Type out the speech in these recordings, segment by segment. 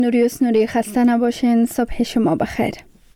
نوری خسته نباشین. صبح شما بخیر.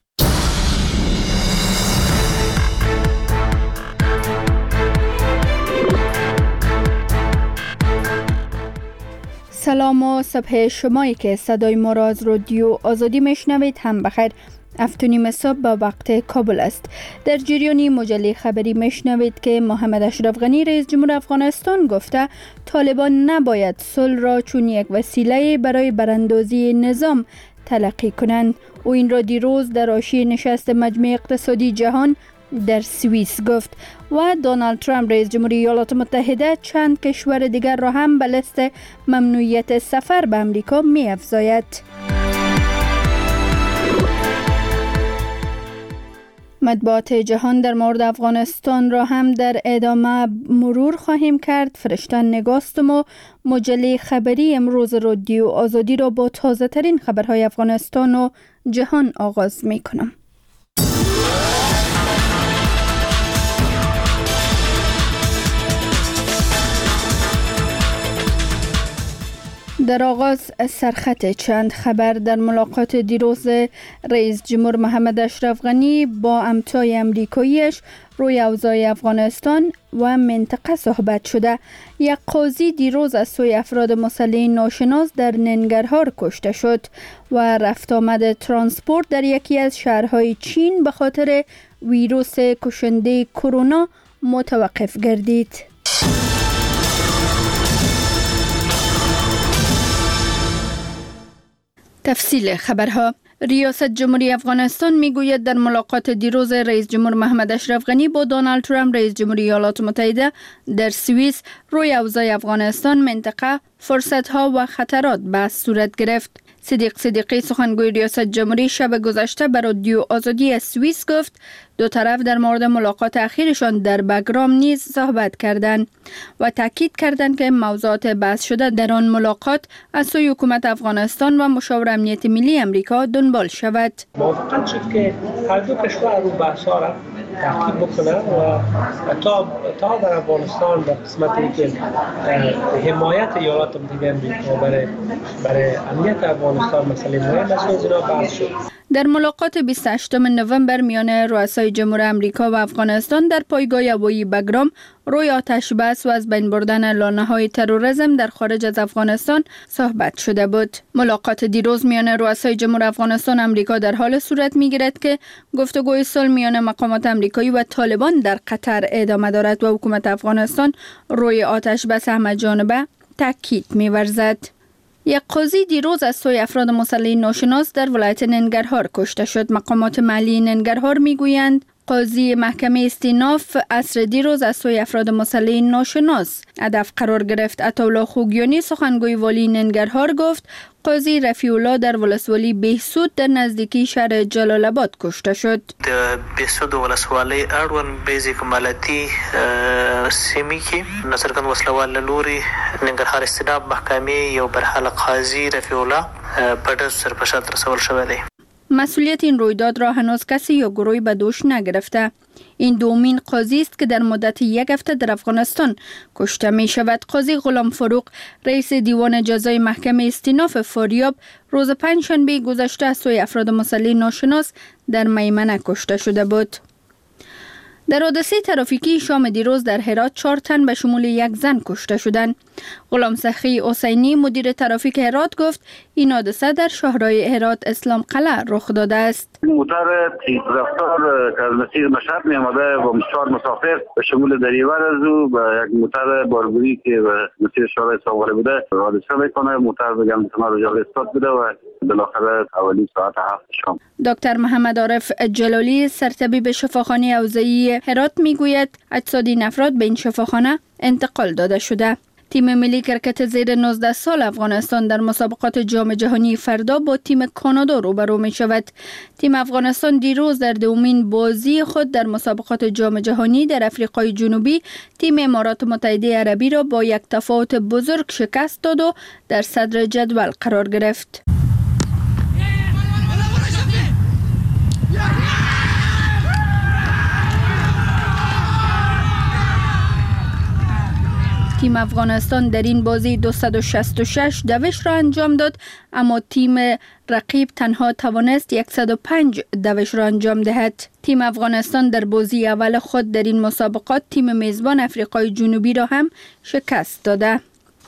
سلام و صبح شمایی که صدای ما را از رادیو آزادی میشنوید هم بخیر. 7:30 صبح به وقت کابل است. در جریان مجله خبری میشنوید که محمد اشرف غنی رئیس جمهور افغانستان گفته طالبان نباید صلح را چون یک وسیله برای براندازی نظام تلقی کنند. او این را دیروز در حاشیه نشست مجمع اقتصادی جهان در سوئیس گفت. و دونالد ترامپ رئیس جمهوری ایالات متحده چند کشور دیگر را هم به لیست ممنوعیت سفر به امریکا می افزاید. مطبوعات جهان در مورد افغانستان را هم در ادامه مرور خواهیم کرد. فرشته نگاستم و مجله خبری امروز رادیو آزادی را با تازه ترین خبرهای افغانستان و جهان آغاز می کنم. در آغاز سرخط چند خبر. در ملاقات دیروز رئیس جمهور محمد اشرف غنی با همتای امریکاییش روی اوضاع افغانستان و منطقه صحبت شده. یک قاضی دیروز از سوی افراد مسلح ناشناس در ننگرهار کشته شد و رفت آمد ترانسپورت در یکی از شهرهای چین به خاطر ویروس کشنده کرونا متوقف گردید. تفصیل خبرها. ریاست جمهوری افغانستان میگوید در ملاقات دیروز رئیس جمهور محمد اشرف غنی با دونالد ترامپ رئیس جمهوری ایالات متحده در سوئیس روی اوضاع افغانستان، منطقه، فرصت‌ها و خطرات بحث صورت گرفت. صدیق صدیقی سخنگوی ریاست جمهوری شب گذشته به رادیو آزادی از سوئیس گفت دو طرف در مورد ملاقات اخیرشان در بگرام نیز صحبت کردند و تاکید کردند که موضوعات بحث شده در آن ملاقات از سوی حکومت افغانستان و مشاور امنیت ملی امریکا دنبال شود. موافقت شد که هر دو کشور رو بحث‌ها را تعقیب بکنه و تا در افغانستان به قسمتی که حمایت ایالات متحده امریکا برای امنیت افغانستان مسئله مهم است و زیرا بحث شد. در ملاقات 28 نوامبر میان رؤسای جمهور امریکا و افغانستان در پایگاه هوایی بگرام روی آتش بس و از بین بردن لانه‌های تروریسم در خارج از افغانستان صحبت شده بود. ملاقات دیروز میان رؤسای جمهور افغانستان و امریکا در حال صورت میگیرد که گفتگوی صلح میان مقامات امریکایی و طالبان در قطر ادامه دارد و حکومت افغانستان روی آتش بس همه‌جانبه تاکید می‌ورزد. یک قاضی دیروز از سوی افراد مسلح ناشناس در ولایت ننگرهار کشته شد. مقامات محلی ننگرهار میگویند قاضی محکمه استیناف عصر دیروز از سوی افراد مسلح ناشناس هدف قرار گرفت. عطاالله خوگیانی سخنگوی والی ننگرهار گفت قاضی رفیع الله در ولسوالی بهسود در نزدیکی شهر جلال آباد کشته شد. د بهسود ولسوالی اړوند بیزیک ملتی سیمې کې نصرګن وسلوال لوري ننګرهار استیناف محکمې یو برحال قاضی رفیع الله په ډز سرپرست رسول شوی دی. مسئولیت این رویداد را هنوز کسی یا گروهی به دوش نگرفته. این دومین قاضی است که در مدت یک هفته در افغانستان کشته می شود. قاضی غلام فاروق رئیس دیوان جزای محکمه استیناف فاریاب روز پنجشنبه گذشته از سوی افراد مسلح ناشناس در میمنه کشته شده بود. در حادثه ترافیکی شام دیروز در هرات 4 تن به شمول یک زن کشته شدند. غلام سخی حسینی مدیر ترافیک هرات گفت این حادثه در شهرهای هرات اسلام قلعه رخ داده است. موتر رفتار که از مسیر مشهد می آمده با 4 مسافر به شمول دریور از او به یک موتر بارگویی که به مسیر شهرهای ساغره بوده حادثه میکنه. موتر به گمتما رجال استاد بوده و بالاخره حوالی ساعت 7 شام. دکتر محمد عارف جلالی سرطبیب شفاخانه حوزه‌ای هرات میگوید اجساد این افراد به این شفاخانه انتقال داده شده. تیم ملی کرکت زیر 19 سال افغانستان در مسابقات جام جهانی فردا با تیم کانادا روبرو می شود. تیم افغانستان دیروز در دومین بازی خود در مسابقات جام جهانی در افریقای جنوبی تیم امارات متحده عربی را با یک تفاوت بزرگ شکست داد و در صدر جدول قرار گرفت. تیم افغانستان در این بازی 266 دوش را انجام داد، اما تیم رقیب تنها توانست 105 دوش را انجام دهد. تیم افغانستان در بازی اول خود در این مسابقات تیم میزبان آفریقای جنوبی را هم شکست داده.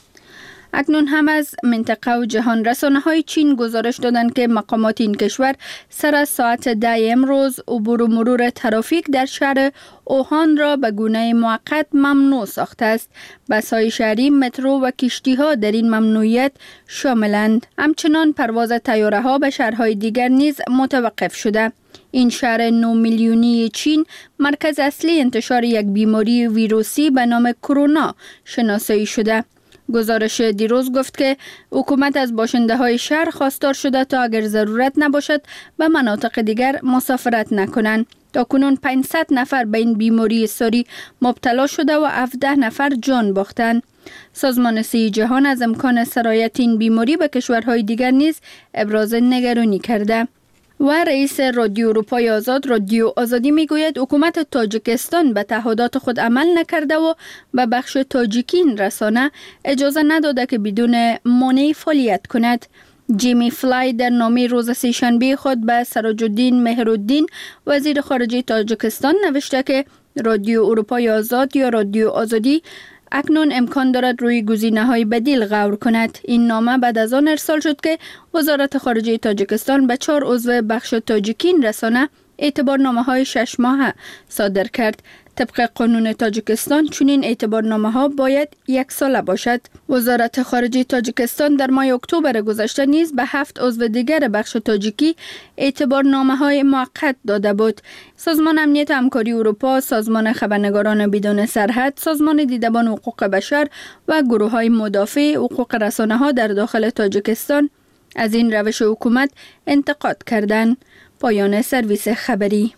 اکنون هم از منطقه و جهان رسانه‌های چین گزارش دادند که مقامات این کشور سر از ساعت 10 امروز عبور و مرور ترافیک در شهر اوهان را به گونه موقت ممنوع ساخته است. بس‌های شهری، مترو و کشتی‌ها در این ممنوعیت شاملند. همچنان پرواز طیاره‌ها به شهرهای دیگر نیز متوقف شده. این شهر 9 میلیونی چین مرکز اصلی انتشار یک بیماری ویروسی به نام کرونا شناسایی شده. گزارش دیروز گفت که حکومت از باشنده های شهر خواستار شده تا اگر ضرورت نباشد به مناطق دیگر مسافرت نکنند. تاکنون 500 نفر به این بیماری ساری مبتلا شده و 17 نفر جان باختند. سازمان صحت جهان از امکان سرایت این بیماری به کشورهای دیگر نیز ابراز نگرانی کرده. و رئیس رادیو اروپای آزاد رادیو آزادی میگوید حکومت تاجیکستان به تعهدات خود عمل نکرده و به بخش تاجیکین رسانه اجازه نداده که بدون مانع فعالیت کند. جیمی فلای در نامه روز سه‌شنبه خود به سراج الدین مهرالدین وزیر خارجه تاجیکستان نوشته که رادیو اروپای آزاد یا رادیو آزادی اکنون امکان دارد روی گزینه‌های بدیل غور کند. این نامه بعد از آن ارسال شد که وزارت خارجه تاجیکستان به 4 عضو بخش تاجیکین رسانه اعتبارنامه‌های 6 ماهه صادر کرد. طبق قانون تاجیکستان چنین اعتبارنامه‌ها باید 1 ساله باشد. وزارت خارجه تاجیکستان در ماه اکتبر گذشته نیز به 7 عضو دیگر بخش تاجیکی اعتبارنامه‌های موقت داده بود. سازمان امنیت همکاری اروپا، سازمان خبرنگاران بدون سرحد، سازمان دیدبان حقوق بشر و گروه‌های مدافع حقوق رسانه‌ها در داخل تاجیکستان از این روش حکومت انتقاد کردند. پایان سرویس خبری.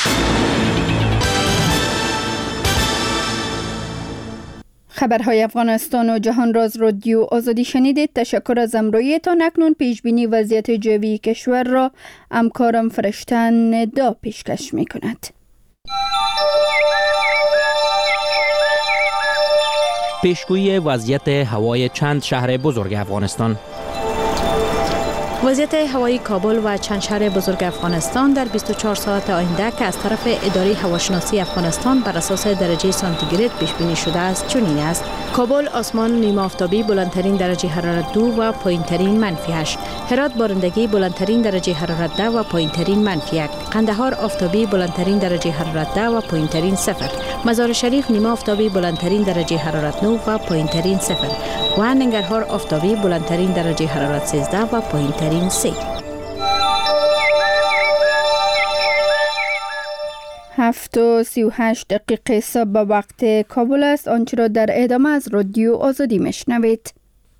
خبرهای افغانستان و جهان راز رادیو آزادی شنیدید. تشکر از همراهیتان. اکنون پیشبینی وضعیت جوی کشور را همکارم فرشته ندا پیشکش می کند. پیشگویی وضعیت هوای چند شهر بزرگ افغانستان. وضعیت هوایی کابل و چند شهر بزرگ افغانستان در 24 ساعت آینده که از طرف اداره هواشناسی افغانستان بر اساس درجه سانتیگراد پیش بینی شده است چنین است: کابل آسمان نیمه آفتابی بلندترین درجه حرارت 2 و پایینترین -8. هرات بارندگی بلندترین درجه حرارت 10 و پایینترین -1. قندهار آفتابی بلندترین درجه حرارت 10 و پایینترین 0. مزار شریف نیمه آفتابی بلندترین درجه حرارت 9 و پایینترین 0 و ننگرهار آفتابی بلندترین درجه حرارت 13 و پایینترین 3. 7:38 صبح به وقت کابل است. آنچه را در ادامه از رادیو آزادی میشنوید.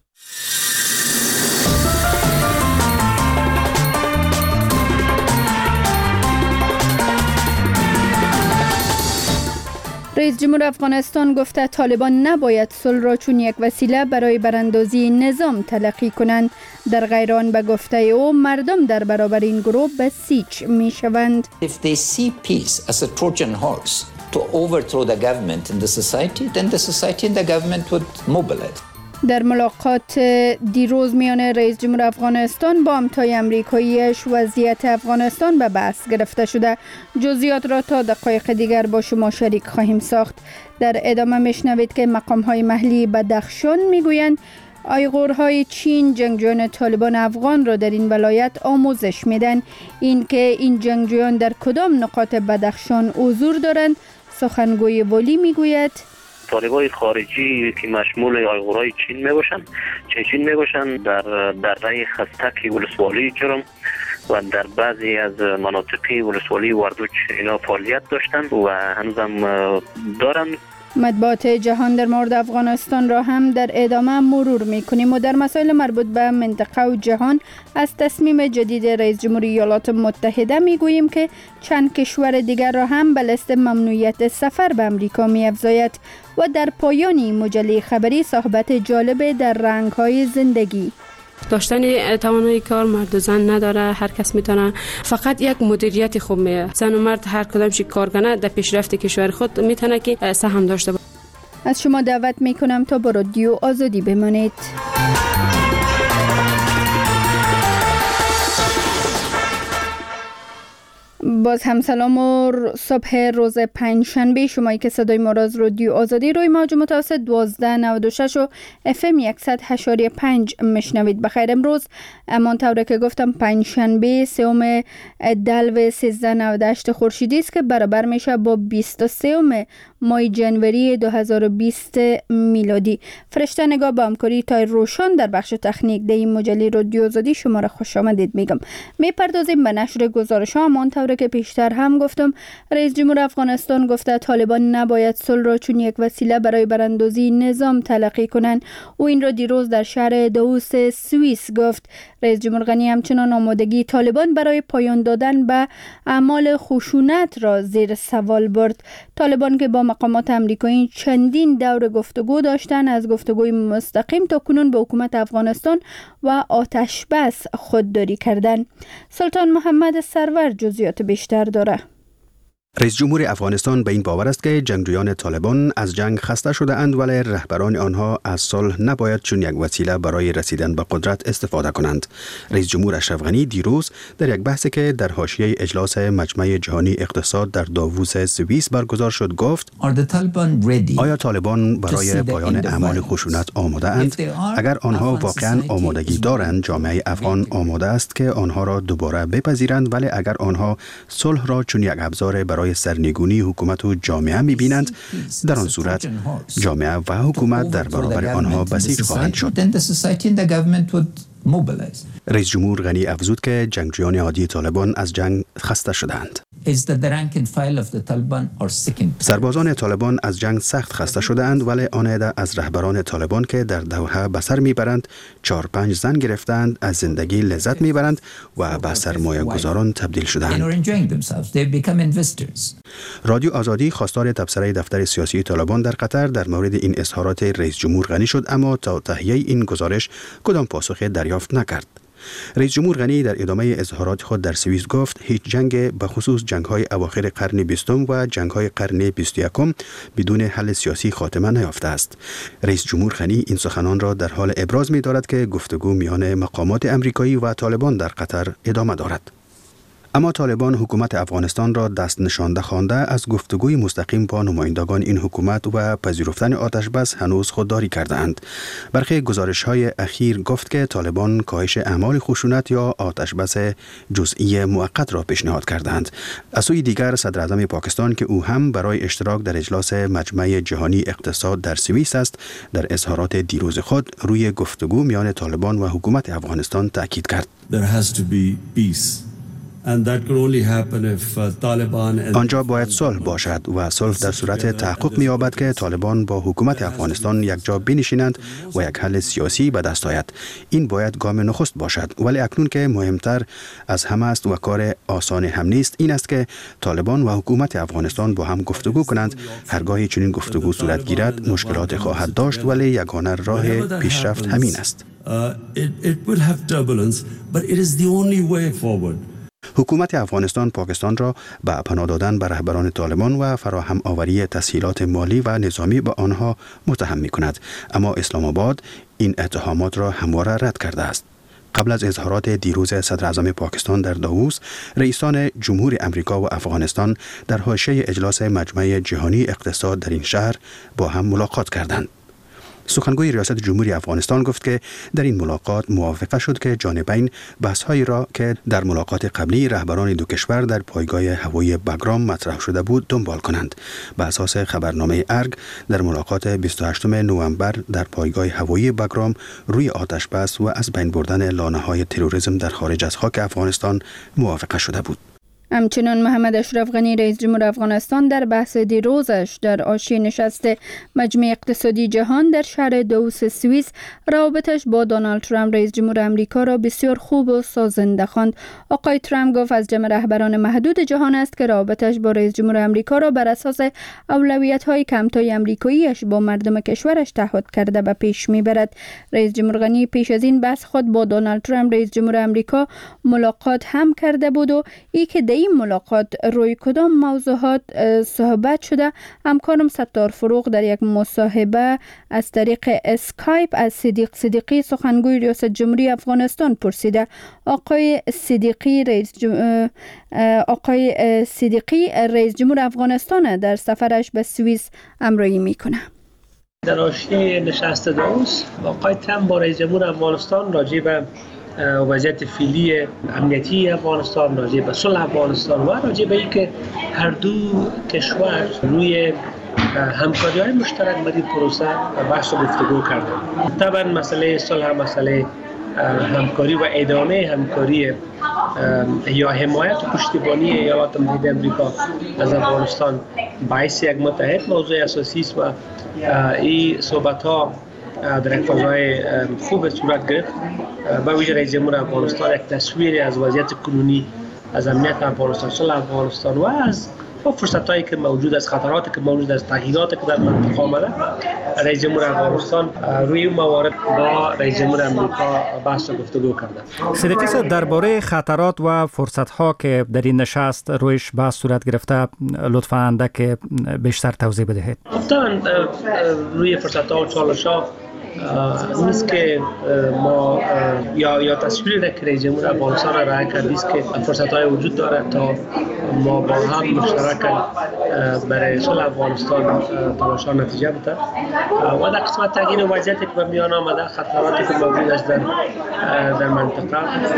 رئیس جمهور افغانستان گفته طالبان نباید صلح را چون یک وسیله برای براندازی نظام تلقی کنند. در غیر آن به گفته او مردم در برابر این گروه به سیچ می شوند. If they see peace as a Trojan horse to overthrow the government in the society, then the society and the government would mobilize. در ملاقات دیروز میان رئیس جمهور افغانستان با همتای امریکاییش وضعیت افغانستان به بحث گرفته شده. جزئیات را تا دقایق دیگر با شما شریک خواهیم ساخت. در ادامه میشنوید که مقام‌های محلی بدخشان میگویند آیغورهای چین جنگجویان طالبان افغان را در این ولایت آموزش میدن. این که این جنگجویان در کدام نقاط بدخشان حضور دارند سخنگوی والی میگوید طالبای خارجی که مشمول آیغورای چین میباشند، چین میباشند در دره خستک ولسوالی جرم و در بعضی از مناطق ولسوالی وردوچ اینا فعالیت داشتند و هنوزم دارند. مطبوعات جهان در مورد افغانستان را هم در ادامه مرور میکنیم و در مسائل مربوط به منطقه و جهان از تصمیم جدید رئیس جمهوری ایالات متحده میگوییم که چند کشور دیگر را هم به لیست ممنوعیت سفر به امریکا میافزاید و در پایان این مجله خبری صحبت جالب در رنگ‌های زندگی. داشتن توانایی کار مرد و زن نداره، هر کس میتونه، فقط یک مدیریت خوب میه. زن و مرد هر کدامش کار کنه در پیشرفت کشور خود میتونه که سهم داشته باشه. از شما دعوت می کنم تا با رادیو آزادی بمانید. باز هم سلام و صبح روز پنجشنبه. شمایی که صدای ما را از رادیو آزادی روی موج متوسط 1296 و FM 100.5 میشنوید. بخیر امروز امان طوره که گفتم پنجشنبه سوم دلو 1398 خورشیدی است که برابر میشه با 23 ماه جنوری 2020 میلادی. فرشته نگاه با همکاری تای روشن در بخش تکنیک در این مجله رادیو آزادی شما را خوش آمدید میگم. میپردازیم به نشر گزارش ها. امان طوره که پیشتر هم گفتم رئیس جمهور افغانستان گفته طالبان نباید صلح را چون یک وسیله برای براندازی نظام تلقی کنند. او این را دیروز در شهر داووس سوئیس گفت. رئیس جمهور غنی همچنان آمادگی طالبان برای پایان دادن به اعمال خشونت را زیر سوال برد. طالبان که با مقامات آمریکایی چندین دور گفتگو داشتن، از گفتگوی مستقیم تا کنون به حکومت افغانستان و آتش بس خودداری کردند. سلطان محمد سرور جزئیات بیشتر داره. رئیس جمهور افغانستان به این باور است که جنگجویان طالبان از جنگ خسته شده اند، ولی رهبران آنها از صلح نباید چون یک وسیله برای رسیدن به قدرت استفاده کنند. رئیس جمهور اشرف غنی دیروز در یک بحثی که در حاشیه اجلاس مجمع جهانی اقتصاد در داووس سوئیس برگزار شد گفت: آیا طالبان برای پایان اعمال خشونت آماده اند؟ اگر آنها واقعا آمادگی دارند، جامعه افغان آماده است که آنها را دوباره بپذیرند، ولی اگر آنها صلح را چون یک ابزار برای سرنگونی حکومت و جامعه می‌بینند، در آن صورت جامعه و حکومت در برابر آنها بسیج خواهند شد. رئیس جمهور غنی افزود که جنگجویان عادی طالبان از جنگ خسته شدند. سربازان طالبان از جنگ سخت خسته شده اند، ولی آن عده از رهبران طالبان که در دوحه به سر میبرند 4-5 زن گرفتند، از زندگی لذت میبرند و به سرمایه گذاران تبدیل شدند. رادیو آزادی خواستار تبصره دفتر سیاسی طالبان در قطر در مورد این اظهارات رئیس جمهور غنی شد، اما تا تهیه این گزارش کدام پاسخ دریافت نکرد. رئیس جمهور غنی در ادامه اظهارات خود در سوئیس گفت هیچ جنگ به خصوص جنگ‌های اواخر قرن 20 و جنگ‌های قرن 21 بدون حل سیاسی خاتمه نیافته است. رئیس جمهور غنی این سخنان را در حال ابراز می‌دارد که گفتگو میان مقامات آمریکایی و طالبان در قطر ادامه دارد. اما طالبان حکومت افغانستان را دست نشانده خوانده از گفتگوی مستقیم با نمایندگان این حکومت و پذیرفتن آتش بس هنوز خودداری کرده‌اند. برخی گزارش‌های اخیر گفت که طالبان کاهش اعمال خشونت یا آتش بس جزئی موقت را پیشنهاد کردند. از سوی دیگر صدر اعظم پاکستان که او هم برای اشتراک در اجلاس مجمع جهانی اقتصاد در سوئیس است، در اظهارات دیروز خود روی گفتگو میان طالبان و حکومت افغانستان تاکید کرد. آنجا باید صلح باشد و صلح در صورت تحقق می‌یابد که طالبان با حکومت افغانستان یک جا بنشینند و یک حل سیاسی به دست آید. این باید گام نخست باشد، ولی اکنون که مهمتر از همه است و کار آسان هم نیست این است که طالبان و حکومت افغانستان با هم گفتگو کنند. هرگاهی چنین گفتگو صورت گیرد مشکلات خواهد داشت، ولی یگانه راه پیشرفت همین است. حکومت افغانستان پاکستان را به پناه دادن به رهبران طالبان و فراهم آوری تسهیلات مالی و نظامی به آنها متهم می کند، اما اسلام آباد این اتهامات را همواره رد کرده است. قبل از اظهارات دیروز صدر اعظم پاکستان در داووس، رئیسان جمهور امریکا و افغانستان در حاشیه اجلاس مجمع جهانی اقتصاد در این شهر با هم ملاقات کردند. سخنگوی ریاست جمهوری افغانستان گفت که در این ملاقات موافقه شد که جانبین بحث‌هایی را که در ملاقات قبلی رهبران دو کشور در پایگاه هوایی بگرام مطرح شده بود دنبال کنند. به اساس خبرنامه ارگ در ملاقات 28 نوامبر در پایگاه هوایی بگرام روی آتش بس و از بین بردن لانه‌های تروریسم در خارج از خاک افغانستان موافقه شده بود. همچنان محمد اشرف غنی رئیس جمهور افغانستان در بحث دیروزش در حاشیه نشست مجمع اقتصادی جهان در شهر داووس سوئیس روابطش با دونالد ترامپ رئیس جمهور آمریکا را بسیار خوب و سازنده خواند. آقای ترامپ گفت از جمع رهبران محدود جهان است که روابطش با رئیس جمهور آمریکا را بر اساس اولویت‌های کمتای آمریکایی‌اش با مردم کشورش تعهد کرده به پیش می‌برد. رئیس جمهور غنی پیش از این بحث خود با دونالد ترامپ رئیس جمهور آمریکا ملاقات هم کرده بود و ای که این ملاقات روی کدام موضوعات صحبت شده؟ همکارم ستار فروغ در یک مصاحبه از طریق اسکایپ از صدیقی سخنگوی ریاست جمهوری افغانستان پرسیده. آقای صدیقی رئیس جمهور افغانستان در سفرش به سوئیس همراهی میکنه. در حاشیه نشست داووس آقای ترامپ با رئیس جمهور افغانستان راجع به وضعیت فعلی امنیتی افغانستان، راجع به صلح افغانستان و راجع به اینکه هر دو کشور روی همکاری‌های مشترک در این پروسه بحث و گفتگو کردند. طبعا مسئله صلح، مسئله همکاری و ادامه همکاری یا حمایت و پشتیبانی ایالات متحده آمریکا از افغانستان باعث یک متحد موضوع اساسی است و این صحبت‌ها در یک فضای خوب صورت گرفت. با ویژه رئیس جمهور افغانستان یک تصویر از وضعیت کنونی، از امنیت افغانستان، صلح افغانستان و از فرصتایی که موجود است، خطراتی که موجود است، تغییراتی که در منطقه آمده، رئیس جمهور افغانستان روی این موارد با رئیس جمهور آمریکا بحث و گفتگو کرده. صدیقی صاحب، درباره خطرات و فرصت‌ها که در این نشست رویش بحث صورت گرفته لطفاً اندک بیشتر توضیح بدهید. طبعا روی فرصت‌ها و چالش‌ها نیست که ما یا تصویری را که رئیس جمهور افغانستان را رعایت کرده است که فرصت‌های وجود دارد تا ما با هم مشترکاً برای صلح افغانستان تلاش‌ها نتیجه بده و در قسمت تغییر وضعیتی که به میان آمده، خطراتی که موجود است در منطقه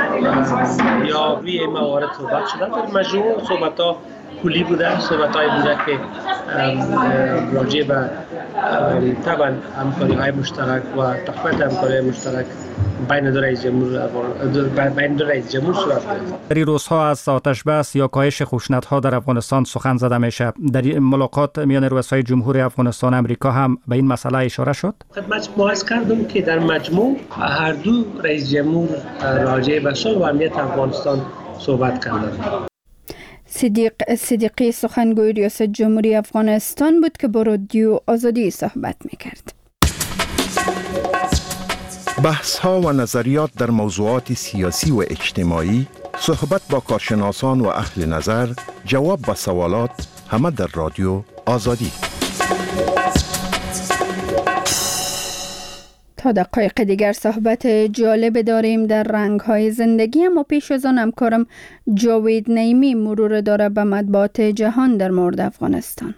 یا روی این موارد صحبت شده. در مجموع صحبت‌ها کلی بوده، صحبت‌های بوده که راجع به طبعا همکاری‌های مشترک و تقویت همکاری‌های مشترک بین دو رئیس جمهور صورت گرفت. در این روزها از آتش بس یا کاهش خشونت‌ها در افغانستان سخن زده میشه. در این ملاقات میان رؤسای جمهور افغانستان و امریکا هم به این مسئله اشاره شد. خدمت شما عرض کردم که در مجموع هر دو رئیس جمهور راجع به صلح و امنیت افغانستان صحبت کردند. صدیقی سخنگوی ریاست جمهوری افغانستان بود که با رادیو آزادی صحبت میکرد. بحث ها و نظریات در موضوعات سیاسی و اجتماعی، صحبت با کارشناسان و اهل نظر، جواب به سوالات، همه در رادیو آزادی. تا دقایق دیگر صحبت جالب داریم در رنگ‌های زندگی، اما پیش از آن همکارم جاوید نعیمی مرور داره به مطبوعات جهان در مورد افغانستان.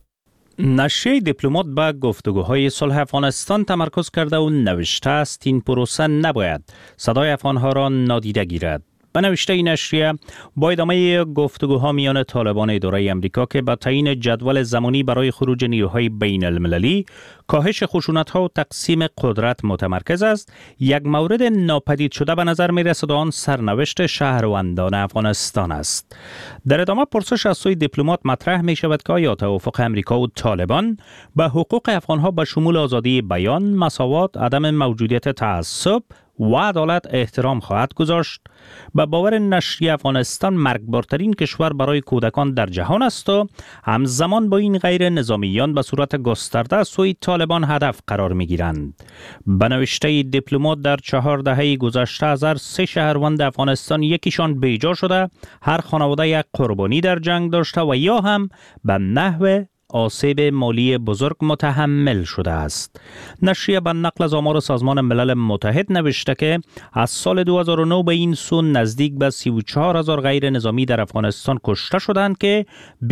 نشریه دیپلمات به گفتگوهای صلح افغانستان تمرکز کرده و نوشته است این پروسه نباید صدای افغانها را نادیده گیرد. به نوشته این نشریه با ادامه گفتگوها میان طالبان اداره امریکا که با تعیین جدول زمانی برای خروج نیروهای بین المللی، کاهش خشونت‌ها و تقسیم قدرت متمرکز است، یک مورد ناپدید شده به نظر می‌رسد و آن سرنوشت شهروندان افغانستان است. در ادامه پرسش از سوی دیپلمات مطرح می‌شود که آیا توافق امریکا و طالبان به حقوق افغان‌ها به شمول آزادی بیان، مساوات، عدم موجودیت تعصب و عدالت احترام خواهد گذاشت؟ به باور نشریه افغانستان مرگبارترین کشور برای کودکان در جهان است و همزمان با این غیر نظامیان به صورت گسترده سوی طالبان هدف قرار می گیرند. به نوشته دیپلمات در 4 دهه گذشته از هر 3 شهروند افغانستان یکیشان بیجا شده، هر خانواده یک قربانی در جنگ داشته و یا هم به نحو آسیب مالی بزرگ متحمل شده است. نشریه به نقل از آمار سازمان ملل متحد نوشته که از سال 2009 به این سو نزدیک به 34,000 غیر نظامی در افغانستان کشته شدند که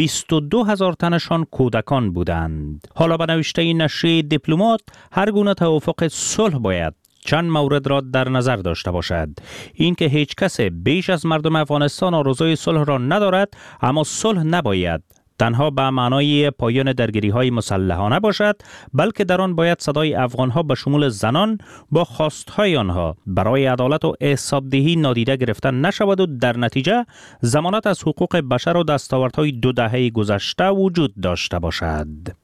22,000 تنشان کودکان بودند. حالا به نوشته این نشریه دیپلمات هر گونه توافق صلح باید چند مورد را در نظر داشته باشد. این که هیچ کس بیش از مردم افغانستان آرزوی صلح را ندارد، اما صلح نباید تنها به معنای پایان درگیری‌های مسلحانه باشد، بلکه در آن باید صدای افغان‌ها به شمول زنان با خواست‌های آنها برای عدالت و حسابدهی نادیده گرفته نشود و در نتیجه ضمانت از حقوق بشر و دستاوردهای 2 دهه گذشته وجود داشته باشد.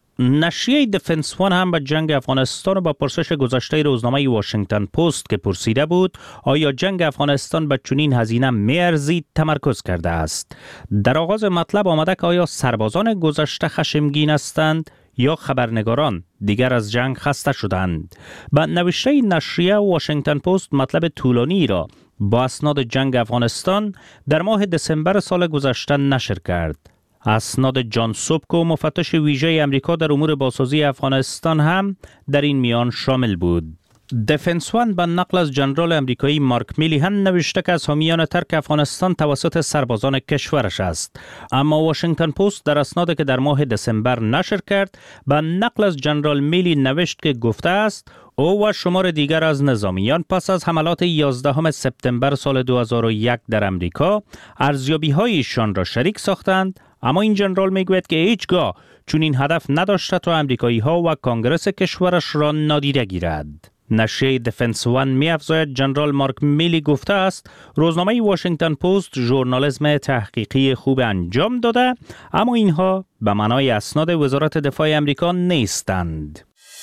نشریه دفنس وان هم به جنگ افغانستان و با پرسش گذشته روزنامه واشنگتن پست که پرسیده بود آیا جنگ افغانستان به چنین هزینه می‌ارزید تمرکز کرده است. در آغاز مطلب آمده که آیا سربازان گذشته خشمگین هستند یا خبرنگاران دیگر از جنگ خسته شدند. با نوشته نشریه واشنگتن پست مطلب طولانی را با اسناد جنگ افغانستان در ماه دسامبر سال گذشته نشر کرد. اسناد جان سوبکو مفتش ویژه امریکا در امور بازسازی افغانستان هم در این میان شامل بود. دفنس وان به نقل از جنرال امریکایی مارک میلیهن نوشته که از حامیان ترک افغانستان توسط سربازان کشورش است. اما واشنگتن پست در اسنادی که در ماه دسامبر نشر کرد به نقل از جنرال میلی نوشت که گفته است او و شمار دیگر از نظامیان پس از حملات 11 سپتامبر سال 2001 در امریکا ارزیابی‌هایشان را شریک ساختند، اما این جنرال میگوید که هیچگاه چون این هدف نداشته تا امریکایی‌ها و کانگرس کشورش را نادیده گیرد. نشریه دفنس وان می‌افزاید جنرال مارک میلی گفته است روزنامه واشنگتن پست ژورنالیسم تحقیقی خوب انجام داده، اما اینها به معنای اسناد وزارت دفاع امریکا نیستند.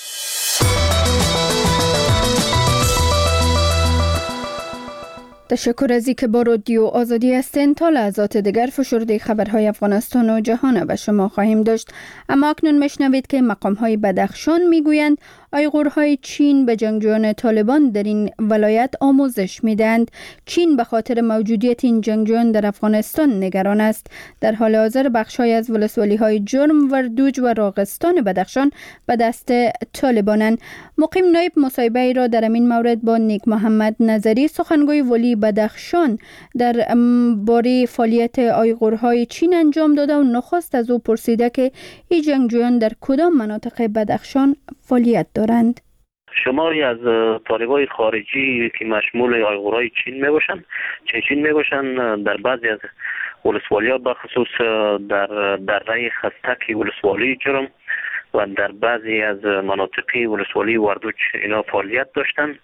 تشکر از اینکه با رادیو آزادی هستین. تا لحظات دیگر فشرده خبرهای افغانستان و جهان به شما خواهیم داشت، اما اکنون میشنوید که مقام‌های بدخشان میگویند آیغورهای چین به جنگجویان طالبان در این ولایت آموزش میدهند. چین به خاطر موجودیت این جنگجویان در افغانستان نگران است. در حال حاضر بخش‌های از ولسوالی‌های جرم، وردوج و راغستان بدخشان به دست طالبانند. مقیم نایب مصاحبه را در این مورد با نیک محمد نظری، سخنگوی ولی بدخشان، در باره فعالیت آیغورهای چین انجام داده و نخست از او پرسیده که این جنگجویان در کدام مناطق بدخشان فعالیت دارند. شماری از طالبای خارجی که مشمول آیغورهای چین میباشند، چین میباشند در بعضی از ولسوالی‌ها بخصوص در دره خستک ولسوالی جرم و در بعضی از مناطقی ولسوالی وردوچ اینا فعالیت داشتند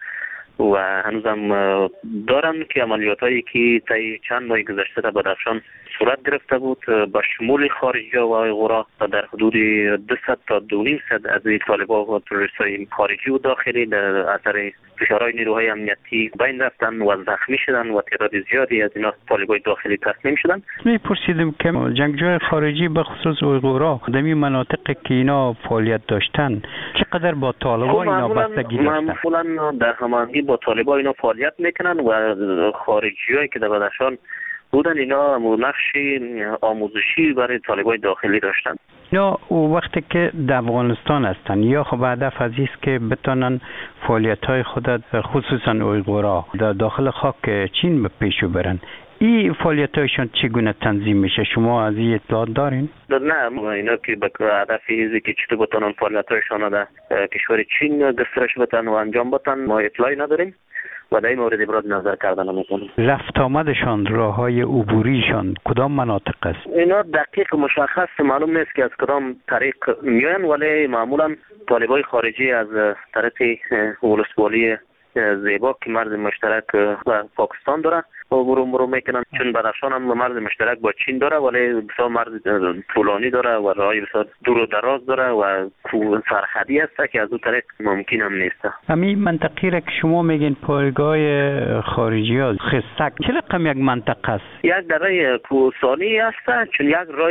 و هنوزم دارن که عملیاتایی که طی چند ماه گذشته در بدخشان صورت گرفته بود با شمول خارجی‌ها و آیغورها در حدود 200 تا 200 از طالبان و تروریست‌های خارجی و داخلی در اثر فشارهای نیروهای امنیتی بین رفتن و زخمی شدن و تعداد زیادی از اینا طالبای داخلی تسلیم شدن. می‌پرسیدم که جنگجوی خارجی به خصوص آیغورها در این مناطق که اینا فعالیت داشتن چقدر با طالبان اینا بستگی داشتن؟ معمولاً در هماهنگی با طالبان اینا فعالیت میکنن و خارجیایی که در بدخشان بودن اینا نقشی آموزشی برای طالبای داخلی داشتن. یا وقتی که در افغانستان هستن یا خب هدف از است که بتونن فعالیت‌های خود خصوصا آیغورها در داخل خاک چین به پیش برن، این فعالیت‌هایشون چگونه تنظیم میشه؟ شما از این اطلاعات دارین؟ نه، اینا که به هدف اینه که چطور بتونن فعالیت‌هایشون در کشور چین گسترش بدن و انجام بدن ما اطلاعی نداریم و در این مورد ابراز نظر کردن میکنیم. رفت آمدشان، راههای عبوریشان کدام مناطق است؟ اینا دقیق مشخص معلوم نیست که از کدام طریق میان، ولی معمولا طالبای خارجی از طرف ولسوالی زیبا که مرز مشترک با پاکستان داره و برو میکنن، چون بدخشان هم مرز مشترک با چین داره ولی بسیار مرز طولانی داره و راهی بسیار دور و دراز داره و سرحدی است که از اون طریق ممکن هم نیست. همین منطقی را که شما میگین پایگاه خارجی ها خستک چه رقم یک منطقه است؟ یک دره کوهستانی است، چون یک راه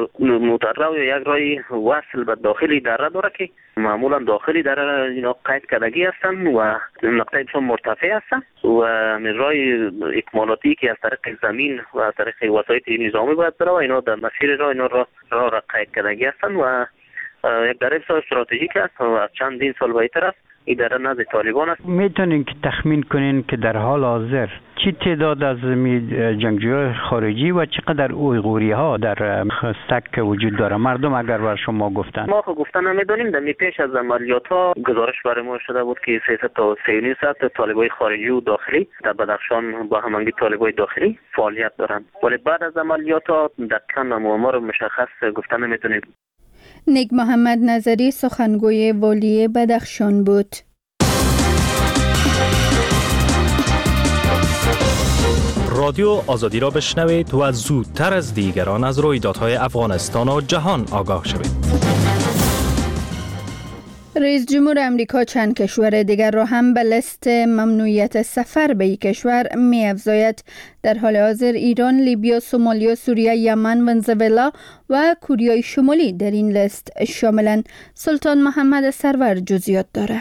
مترو یا یک راه وصل به داخلی دره داره که معمولا داخلی دره اینا قید کردگی هستن و نقطه بسیار مرتفع هستن و راه اکمالاتی که از طریق زمین و از طریق وسایط نظامی باید بره و اینا در مسیر راه اینا را قید کردگی هستن و یک دره بسیار استراتژیک است و از چندین سال بهتر است. این دره نزد طالبان است. میتونین که تخمین کنین که در حال حاضر چی تعداد از جنگجوی خارجی و چقدر آیغوری ها در خستک وجود داره؟ مردم اگر بر شما گفتن. ما خب گفتن نمیدونیم. در پیش از عملیات ها گزارش برای ما شده بود که 300 تا 300 طالبای خارجی و داخلی در بدخشان با هماهنگی طالبای داخلی فعالیت دارند، ولی بعد از عملیات ها دقیقاً آمار مشخص گفتن نمیتونیم. نیک محمد نظری، سخنگوی والی بدخشان بود. رادیو آزادی را بشنوید و زودتر از دیگران از رویدادهای افغانستان و جهان آگاه شوید. رئیس جمهور امریکا چند کشور دیگر را هم به لیست ممنوعیت سفر به یک کشور می افزاید. در حال حاضر ایران، لیبیا، سومالیا، سوریه، یمن، ونزوئلا و کوریای شمالی در این لیست شاملند. سلطان محمد سرور جزئیات داره.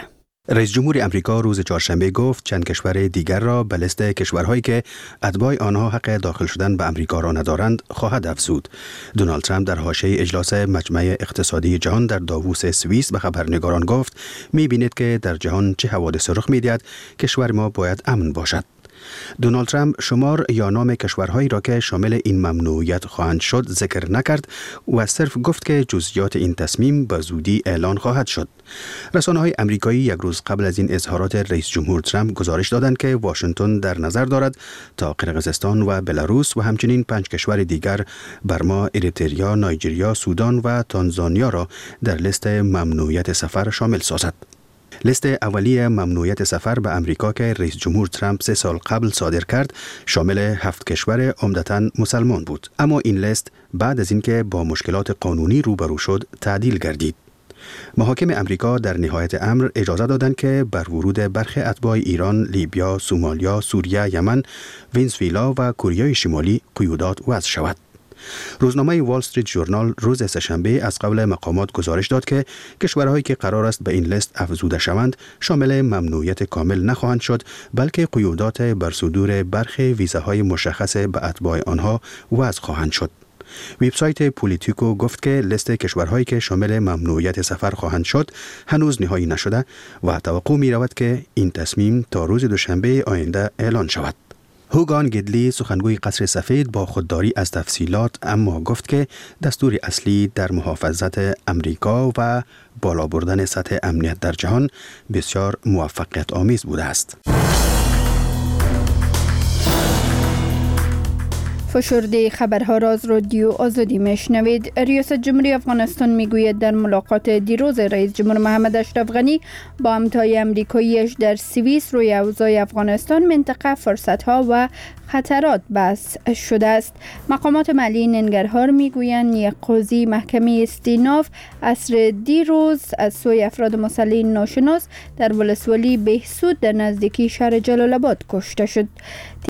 رئیس جمهور امریکا روز چهارشنبه گفت چند کشور دیگر را به لیست کشورهایی که اتباع آنها حق داخل شدن به امریکا را ندارند خواهد افزود. دونالد ترامپ در حاشیه اجلاس مجمع اقتصادی جهان در داووس سوئیس به خبرنگاران گفت می‌بینید که در جهان چه حوادث رخ می‌دهد، کشور ما باید امن باشد. دونالد ترامپ شمار یا نام کشورهایی را که شامل این ممنوعیت خواهند شد ذکر نکرد و صرف گفت که جزئیات این تصمیم به زودی اعلان خواهد شد. رسانه‌های آمریکایی یک روز قبل از این اظهارات رئیس جمهور ترامپ گزارش دادند که واشنگتن در نظر دارد تا قرقیزستان و بلاروس و همچنین 5 کشور دیگر برما، اریتریا، نایجریا، سودان و تانزانیا را در لیست ممنوعیت سفر شامل سازد. لیست اولیه ممنوعیت سفر به امریکا که رئیس جمهور ترامپ 3 سال قبل صادر کرد شامل 7 کشور عمدتاً مسلمان بود، اما این لیست بعد از اینکه با مشکلات قانونی روبرو شد تعدیل گردید. محاکم امریکا در نهایت امر اجازه دادند که بر ورود برخی اتباع ایران، لیبیا، سومالیا، سوریه، یمن، ونزوئلا و کره شمالی قیودات وضع شود. روزنامه وال استریت ژورنال روز سه‌شنبه از قبل مقامات گزارش داد که کشورهایی که قرار است به این لیست افزوده شوند شامل ممنوعیت کامل نخواهند شد، بلکه قیودات بر صدور برخی ویزاهای مشخص به اتباع آنها وضع خواهند شد. وبسایت پولیتیکو گفت که لیست کشورهایی که شامل ممنوعیت سفر خواهند شد هنوز نهایی نشده و توقع می رود که این تصمیم تا روز دوشنبه آینده اعلان شود. هوگان گیدلی سخنگوی قصر سفید با خودداری از تفصیلات اما گفت که دستور اصلی در محافظت امریکا و بالا بردن سطح امنیت در جهان بسیار موفقیت آمیز بوده است. فشرده خبرها را از رادیو آزادی میشنوید. ریاست جمهوری افغانستان میگوید در ملاقات دیروز رئیس جمهور محمد اشرف غنی با همتای امریکاییش در سوئیس روی اوضاع افغانستان منطقه فرصتها و خطرات بحث شده است. مقامات محلی ننگرهار میگویند یک قاضی محکمه استیناف عصر دیروز از سوی افراد مسلح ناشناس در ولسوالی بهسود در نزدیکی شهر جلال آباد کشته شد.